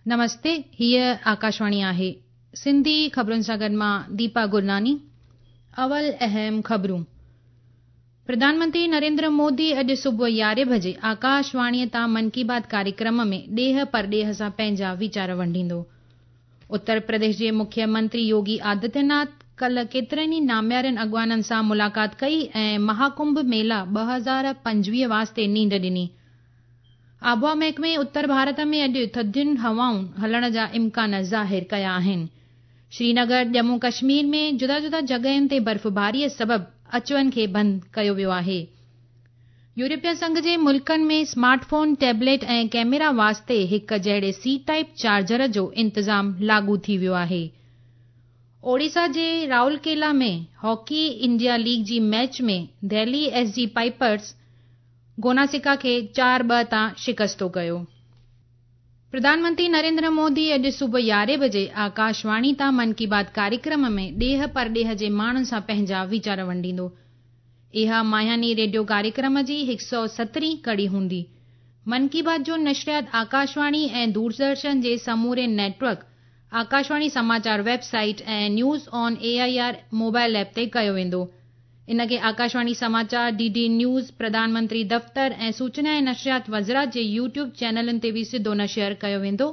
नमस्ते, हीअ आकाशवाणी आहे। सिंधी ख़बरुनि सां गॾु मां दीपा गुरनानी। अवल अहम ख़बरूं। प्रधानमंत्री नरेंद्र मोदी अॼु सुबुह 11 बजे आकाशवाणीअ तां मन की बात कार्यक्रम में ॾेह परॾेह सां पंहिंजा वीचार वंडींदो। उत्तर प्रदेश जे मुख्यमंत्री योगी आदित्यनाथ कल्ह केतिरनि ई नाम्यारनि अॻवाननि सां मुलाक़ात कई ऐं महाकुंभ मेला 2025 वास्ते नींड ॾिनी। आबोहवा महकमे उत्तर भारत में अॼु थधियुनि हवाऊं हलण जा इम्कान ज़ाहिर कया आहिनि। श्रीनगर जम्मू कश्मीर में जुदा जुदा जॻहियुनि ते बर्फ़बारीअ सबबि अचवञ खे बंदि कयो वियो आहे। यूरोपीय संघ जे मुल्कनि में स्मार्टफोन, टैबलेट ऐं कैमरा वास्ते हिक जहिड़े सी टाइप चार्जर जो इंतज़ाम लागू थी वियो आहे। ओडिशा जे राउरकेला में हॉकी इंडिया लीग जी मैच में दिल्ली एसजी पाइपर्स गोनासिका खे 4-2 तां शिकस्तो कयो। प्रधानमंत्री नरेंद्र मोदी अॼु सुबुह 11 बजे आकाशवाणी तां मन की बात कार्यक्रम में ॾेह परॾेह जे माण्हुनि सां पंहिंजा वीचार वंडींदो। इहा माहियानी रेडियो कार्यक्रम जी 117वीं कड़ी हूंदी। मन की बात जो नशरियात आकाशवाणी ऐं दूरदर्शन जे समूरे नेटवर्क, आकाशवाणी समाचार वेबसाइट ऐं news on AIR mobile app ते कयो वेंदो। इन खे आकाशवाणी समाचार, DD न्यूज़, प्रधानमंत्री दफ़्तर ऐं सूचना ऐं नशरियात वज़ारत जे YouTube चैनलनि ते बि सिधो नशर कयो वेंदो।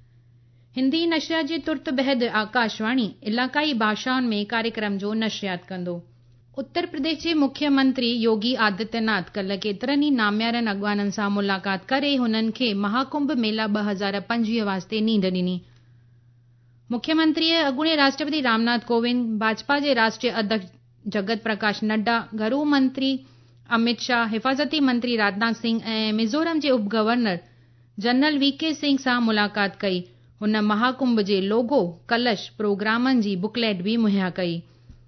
हिंदी नशरियात जे तुर्त बैदि आकाशवाणी इलाक़ाई भाषाउनि में कार्यक्रम जो नशरियात कंदो। उत्तर प्रदेश जे मुख्यमंत्री योगी आदित्यनाथ कल्ह केतिरनि ई नाम्यारनि अॻवाननि सां मुलाक़ात करे हुननि खे महाकुंभ मेला 2025 वास्ते नींड ॾिनी। मुख्यमंत्रीअ अॻूणे राष्ट्रपति रामनाथ कोविंद, भाजपा जे राष्ट्रीय अध्यक्ष जगत प्रकाश नड्डा, गृह मंत्री अमित शाह, हिफ़ाज़ती मंत्री राजनाथ सिंह ऐं मिज़ोरम जे उप गवर्नर जनरल VK सिंह सां मुलाक़ात कई। हुन महाकुंभ जे लोगो, कलश, प्रोग्रामनि जी बुकलेट बि मुहैया कई।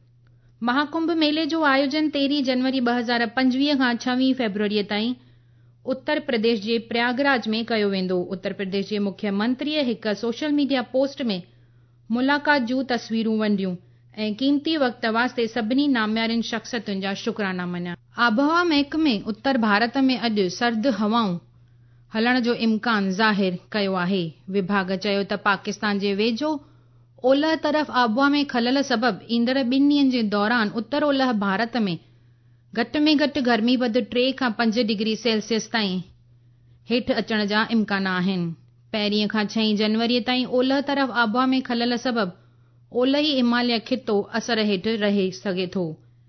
महाकुंभ मेले जो आयोजन 13 जनवरी 2025 खां 6 फरवरी ताईं उत्तर प्रदेश जे प्रयागराज में कयो वेंदो। उत्तर प्रदेश जे मुख्यमंत्रीअ हिक सोशल मीडिया पोस्ट में मुलाक़ात जूं तस्वीरूं वंडियूं ऐं क़ीमती वक़्त वास्ते सभिनी नाम्यारनि शख़्सियतुनि जा शुक्राना मञिया। आबोहवा महकमे उत्तर भारत में अॼु सर्द हवाऊं हलण जो इम्कान ज़ाहिर कयो आहे। विभाग चयो त पाकिस्तान जे वेझो ओलह तरफ़ आबोहवा में खलल सबबि ईंदड़ 2 ॾींहनि जे दौरान उत्तर ओलह भारत में घटि गर्मी वधि 3 खां 5 डिग्री सेल्सियस ताईं हेठि अचण जा इम्कान आहिनि। पहिरीं खां 6 जनवरी ताईं ओलह तरफ़ आबोहवा में खलल सबबि ओलही हिमालय खितो असर हेठि रही सघे थो।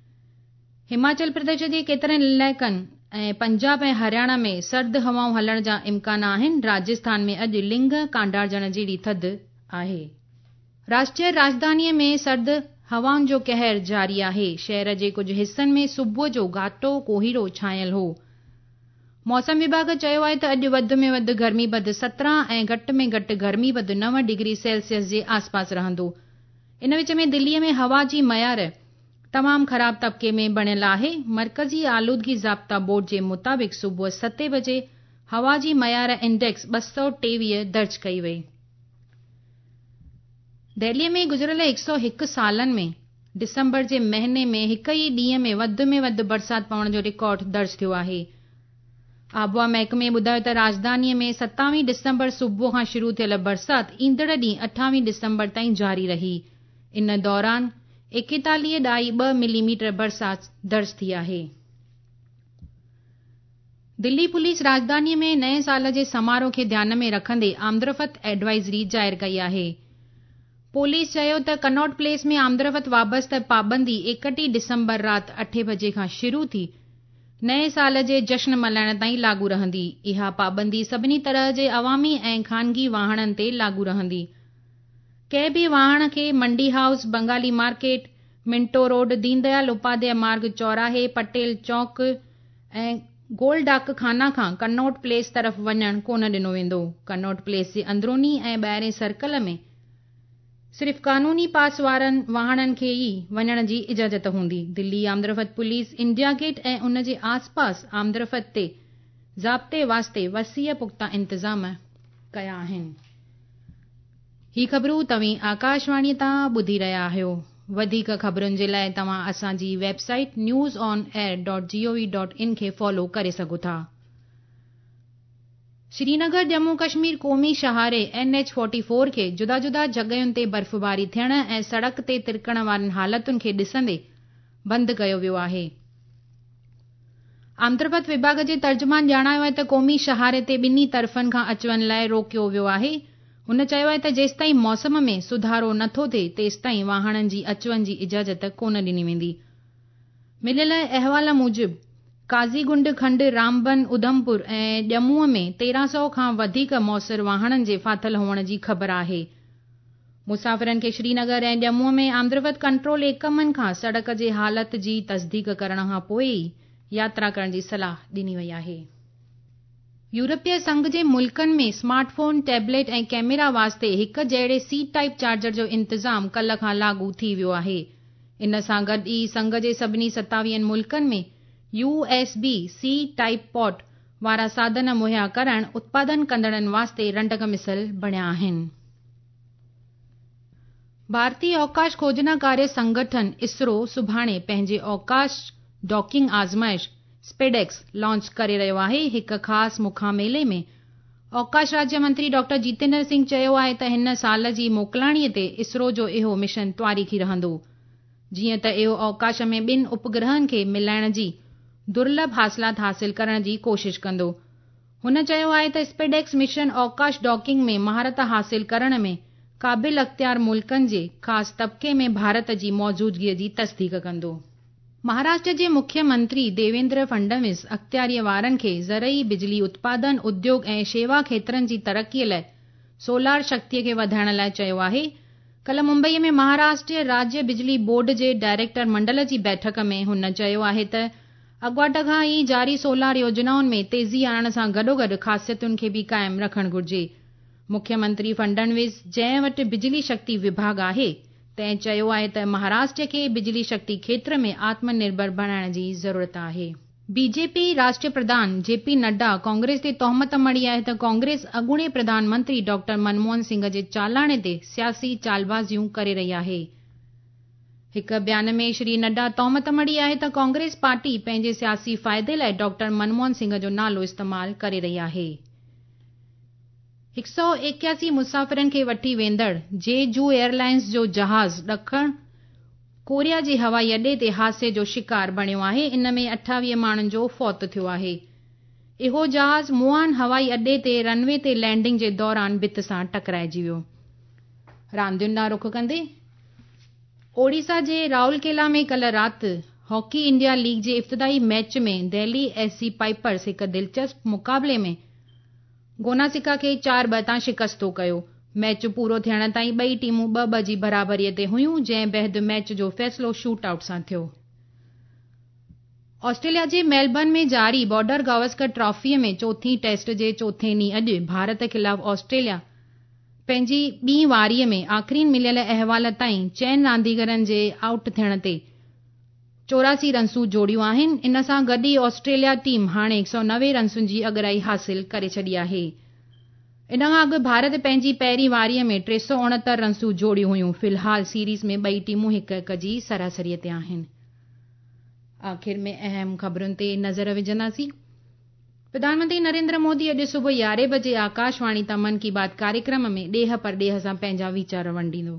हिमाचल प्रदेश जे केतिरनि इलाइक़नि ऐं पंजाब ऐं हरियाणा में सर्द हवाऊं हलण जा इम्कान आहिनि। राजस्थान में अॼु लिंग कांडारजण जहिड़ी थधि आहे। राष्ट्रीय राजधानीअ में सर्द हवाउनि जो कहर जारी आहे। शहर जे कुझु हिस्सनि में सुबुह जो घाटो कोहीड़ो छायल हो। मौसम विभाग चयो आहे त अॼु वधि में वधि गर्मी पद 17 ऐं घटि में घटि गर्मी पद 9 डिग्री सेल्सियस जे आसपास रहंदो। इन विच में दिल्लीअ में हवा जी मयार तमामु ख़राब तबके में बणियल आहे। मरकज़ी आलूदगी ज़ाब्ता बोर्ड जे मुताबिक़ सुबुह 7 बजे हवा जी मयार इंडेक्स 223 दर्ज कई वई। दिल्लीअ में गुज़िरियल 101 सालनि में दिसंबर जे महीने में हिक ई ॾींहं में वधि बरसात पवण जो रिकॉर्ड दर्ज थियो आहे। आबोहवा महकमे ॿुधायो त राजधानीअ में 27 डिसंबर सुबुह खां शुरू थियल बरसात ईंदड़ ॾींहुं 28 डिसंबर ताईं जारी रही। इन दौरान 41.2 मिलीमीटर बरसात दर्ज थी आहे। दिल्ली पुलिस राजधानीअ में नए साल जे समारोह खे ध्यान में रखंदे आमदरफ़त एडवाइज़री ज़ाहिर कई आहे। पुलिस चयो त कनॉट प्लेस में आमदरफ़त वाबस्ते पाबंदी 31 डिसंबर राति 8 बजे खां शुरू थी नए साल जे जश्न मल्हाइण ताईं लागू रहंदी। इहा पाबंदी सभिनी तरह जे अवामी ऐं ख़ानगी वाहननि ते लागू रहंदी। कंहिं बि वाहन खे Mandi house, Bengali market, Minto road, Deendayal Upadhyaya Marg चौराहे, पटेल चौक ऐं गोलडाक खाना खां कनॉट प्लेस तरफ़ वञण कोन ॾिनो वेंदो। कनॉट प्लेस जे अंदरूनी ऐं ॿाहिरें सर्कल में सिर्फ़ क़ानूनी पास वारनि वाहननि खे ई वञण जी इजाज़त हूंदी। दिल्ली आमदरफ़त पुलिस इंडिया गेट ऐं उन जे आसपास आमदरफ़त ते ज़ाब्ते वास्ते वसीअ पुख्ता इंतज़ाम कया आहिनि। ही ख़बरूं तव्हीं आकाशवाणी तां ॿुधी रहिया आहियो। वधीक ख़बरुनि जे लाइ तव्हां असांजी वेबसाइट newsonair.gov.in खे फॉलो करे सघो था। श्रीनगर जम्मू कश्मीर क़ौमी शहारे NH-44 खे जुदा जुदा जॻहियुनि ते बर्फ़बारी थियण ऐं सड़क ते तिरकण वारनि हालतुनि खे ॾिसंदे बंदि कयो वियो आहे। आमतरबत विभाग जे तर्जुमान ॼाणायो आहे त क़ौमी शहारे ते ॿिन्ही तरफ़नि खां अचवञ लाइ रोकियो वियो आहे। हुन चयो आहे त जेसिताईं मौसम में सुधारो नथो थिए तेसिताईं वाहननि जी अचवञ जी इजाज़त कोन ॾिनी वेंदी। मिलियल अहवाल मूजिबि काज़ीगुंड खंड रामबन उधमपुर ऐं ॼमूअ में 1300 खां वधीक मौसर वाहननि जे फाथल हुअण जी ख़बर आहे। मुसाफ़िरनि खे श्रीनगर ऐं ॼमूअ में आमदरबत कंट्रोल एकमनि खां सड़क जे हालत जी तस्दीक करण खां पोइ ई यात्रा करण जी सलाह ॾिनी वई आहे। यूरोपीय संघ जे मुल्कनि में स्मार्टफोन, टैबलेट ऐं कैमरा वास्ते हिक जहिड़े सी टाइप चार्जर जो इंतज़ाम कल्ह खां लागू थी वियो आहे। इन सां गॾु ई संघ जे सभिनी 27 मुल्कनि में USB-C टाइप पोर्ट वारा साधन मुहैया करण उत्पादन कंदड़नि वास्ते रंडक मिसल बणिया आहिनि। भारतीय अवकाश खोजना कार्य संगठन इसरो सुभाणे पंहिंजे अवकाश डॉकिंग आज़माइश स्पेडेक्स लॉन्च करे रहियो आहे। हिक ख़ासि मुखामेले में अवकाश राज्य मंत्री डॉ. जितेंद्र सिंह चयो आहे त हिन साल जी मोकलाणीअ ते इसरो जो इहो मिशन तवारीख़ी रहंदो, जीअं त इहो अवकाश में 2 उपग्रहनि खे मिलाइण जी दुर्लभ हासिलात हासिल करण जी कोशिश कंदो। हुन चयो आहे त स्पेडेक्स मिशन अवकाश डॉकिंग में महारत हासिल करण में क़ाबिल अख़्तियार मुल्कनि जे ख़ासि तबिके में भारत जी मौजूदगीअ जी तस्दीक कंदो। महाराष्ट्र जे मुख्यमंत्री देवेंद्र फडणवीस अख़्तियारीअ वारनि खे ज़रई बिजली उत्पादन, उद्योग ऐं शेवा खेत्रनि जी तरक़ीअ लाइ सोलार शक्तीअ खे वधाइण लाइ चयो आहे। कल्ह मुंबईअ में महाराष्ट्र राज्य बिजली बोर्ड जे डायरेक्टर मंडल जी बैठक में हुन चयो आहे त अॻुवाट खां ई जारी सोलार योजनाउनि में तेज़ी आणण सां गॾोगॾु ख़ासियतुनि खे बि क़ाइमु रखणु घुर्जे। मुख्यमंत्री फडणवीस जंहिं वटि बिजली शक्ति विभाग आहे तंहिं चयो आहे त महाराष्ट्र खे बिजली शक्ति खेत्र में आत्मनिर्भर बणाइण जी ज़रूरत आहे। बीजेपी राष्ट्रीय प्रधान जेपी नड्डा कांग्रेस ते तोहमत मढ़ी आहे त कांग्रेस अॻूणे प्रधानमंत्री डॉक्टर मनमोहन सिंह जे चालाणे ते सियासी चालबाज़ियूं करे रही आहे। हिक बयान में श्री नड्डा तोहमत मढ़ी आहे त कांग्रेस पार्टी पंहिंजे सियासी फ़ाइदे लाइ डॉक्टर मनमोहन सिंह जो नालो इस्तेमाल करे रही आहे। 181 मुसाफ़िरनि खे वठी वेंदड़ जेजू एयरलाइंस जो जहाज़ ॾखण कोरिया जे हवाई अॾे ते हादसे जो शिकार बणियो आहे। इन में 28 माण्हुनि जो फौत थियो आहे। इहो जहाज़ मुआन हवाई अॾे ते रनवे ते लैंडिंग जे दौरान भित सां टकराइजी वियो। रांदियुनि ॾांहुं रुख़ कंदे ओडिशा जे राउरकेला में कल्ह राति हॉकी इंडिया लीग जे इब्तिदाई मैच में दिल्ली SC पाइपर्स हिक दिलचस्प मुक़ाबले में गोनासिका खे 4-2 तां शिकस्तो कयो। मैच पूरो थियण ताईं ॿई टीमूं 2-2 जी बराबरीअ ते हुयूं, जंहिं बैदि मैच जो फ़ैसिलो शूट आउट सां थियो। ऑस्ट्रेलिया जे मेलबर्न में जारी बॉर्डर गावस्कर ट्रॉफ़ीअ में चोथीं टेस्ट जे चोथे ॾींहुं अॼु भारत ख़िलाफ़ ऑस्ट्रेलिया पंहिंजी ॿीं वारीअ में आख़िरी मिलियल अहवाल ताईं 4 रांदीगरनि जे आउट थियण ते 84 रन्सूं जोड़ियूं आहिनि। इन सां गॾु ई ऑस्ट्रेलिया टीम हाणे 190 रन्सुनि जी अॻराई हासिल करे छॾी आहे। इन खां अॻु भारत पंहिंजी पहिरीं वारीअ में 369 रन्सूं जोड़ियूं हुयूं। फ़िलहाल सीरीज़ में ॿई टीमूं 1-1 जी सरासरीअ ते आहिनि। आख़िर में अहम ख़बरुनि ते नज़र विझंदासीं। प्रधानमंत्री नरेंद्र मोदी अॼु सुबुह 11 बजे आकाशवाणी तां मन की बात कार्यक्रम में ॾेह परॾेह सां पंहिंजा वीचार वंडींदो।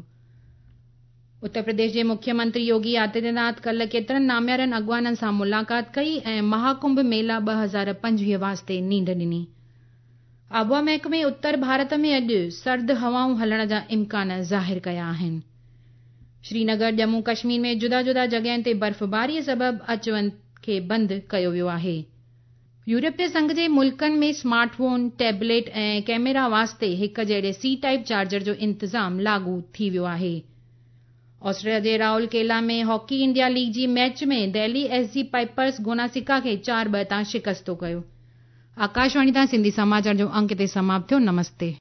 उत्तर प्रदेश जे मुख्यमंत्री योगी आदित्यनाथ कल्ह केतिरनि नाम्यारनि अॻवाननि सां मुलाक़ात कई ऐं महाकुंभ मेला 2025 वास्ते नींढ ॾिनी। आबुआ महकमे उत्तर भारत में अॼु सर्द हवाऊं हलण जा इम्कान ज़ाहिर कया आहिनि। श्रीनगर जम्मू कश्मीर में जुदा जुदा जॻहियुनि ते बर्फ़बारीअ सबबि अचवञ खे बंदि कयो वियो आहे। यूरोपीय संघ जे मुल्कनि में स्मार्टफोन, टैबलेट ऐं कैमरा वास्ते हिक जहिड़े सी टाइप चार्जर जो इंतज़ाम लागू थी वियो आहे। ऑस्ट्रेलिया जे राउरकेला में हॉकी इंडिया लीग जी मैच में दिल्ली SC पाइपर्स गोनासिका खे 4-2 तां शिकस्तो कयो। आकाशवाणी तां सिंधी समाचार जो अंक ते समाप्त थियो। नमस्ते।